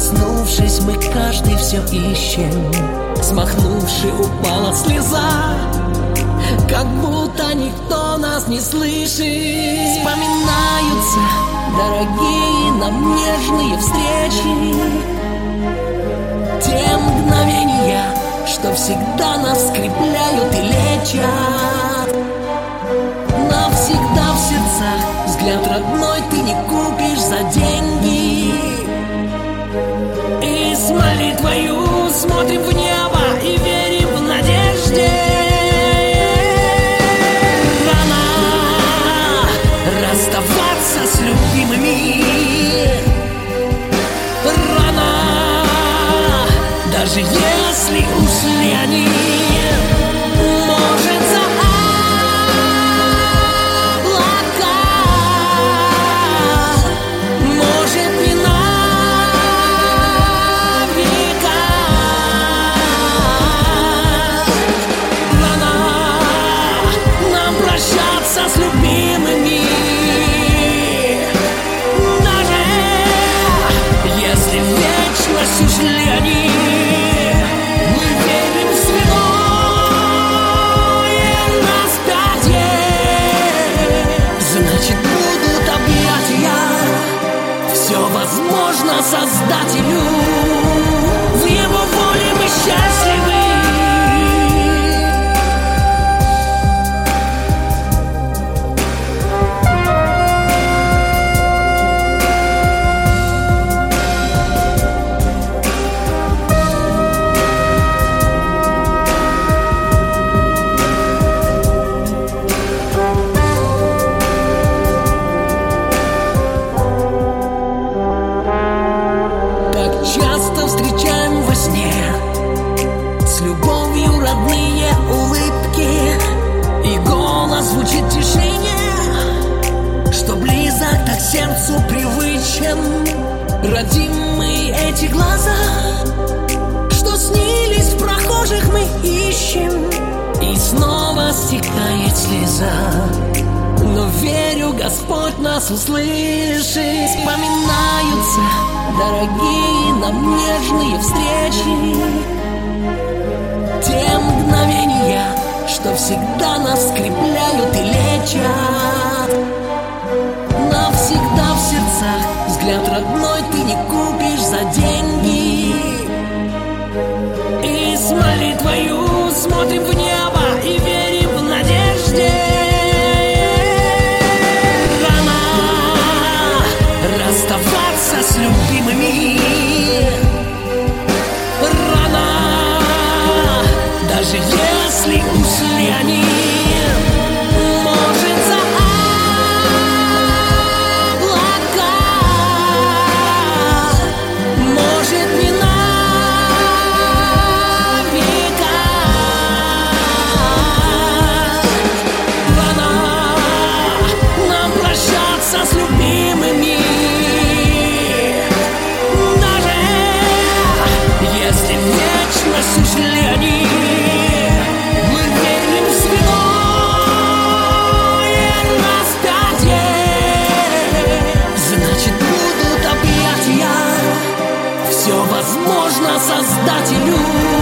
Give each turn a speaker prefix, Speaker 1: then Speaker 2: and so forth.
Speaker 1: проснувшись, мы каждый все ищем. Смахнувши, упала слеза, как будто никто нас не слышит. Вспоминаются дорогие нам нежные встречи, те мгновения, что всегда нас скрепляют и лечат. Навсегда в сердцах взгляд родной ты не купишь за деньги. И с молитвою смотрим в небо и верим в надежде. Рано расставаться с любимыми, рано, даже если ушли они. Может, за облака, может, не на века. Рано нам прощаться с любимыми, даже если в вечность ушли они. Возможно, Создателю, в Его воле мы счастливы. Часто встречаем во сне с любовью родные улыбки, и голос звучит в тишине, что близок, так сердцу привычен. Родимые эти глаза, что снились в прохожих, мы ищем, и снова стекает слеза. Но верю, Господь нас услышит. Вспоминаются дорогие нам нежные встречи, те мгновения, что всегда нас скрепляют и лечат. Навсегда в сердцах взгляд родной ты не купишь за деньги. И с молитвою смотрим в небо и верим в надежде. Расставаться с любимыми, рано, даже если ушли они. Может, за облака, может, не на века. Рано нам прощаться с любимыми, если в вечность ушли они. Мы верим в святое распятие, значит, будут объятия. Все возможно Создателю.